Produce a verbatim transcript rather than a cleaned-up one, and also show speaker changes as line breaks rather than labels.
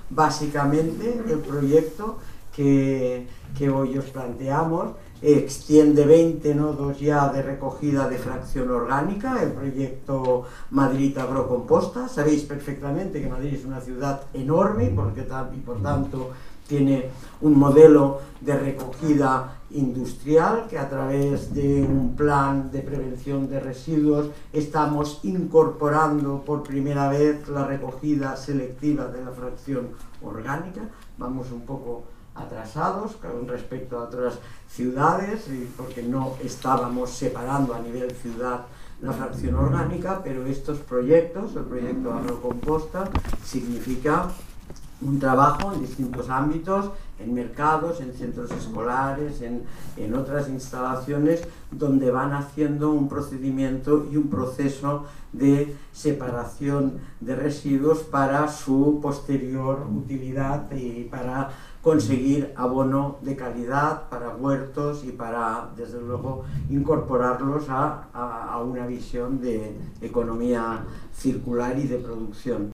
básicamente el proyecto que, que hoy os planteamos. Extiende veinte nodos ya de recogida de fracción orgánica, el proyecto Madrid Agrocomposta. Sabéis perfectamente que Madrid es una ciudad enorme porque, y por tanto tiene un modelo de recogida industrial que a través de un plan de prevención de residuos estamos incorporando por primera vez la recogida selectiva de la fracción orgánica. Vamos un poco atrasados con respecto a otras ciudades porque no estábamos separando a nivel ciudad la fracción orgánica, pero estos proyectos, el proyecto Agrocomposta, significa un trabajo en distintos ámbitos, en mercados, en centros escolares, en, en otras instalaciones, donde van haciendo un procedimiento y un proceso de separación de residuos para su posterior utilidad y para conseguir abono de calidad para huertos y para, desde luego, incorporarlos a, a, a una visión de economía circular y de producción.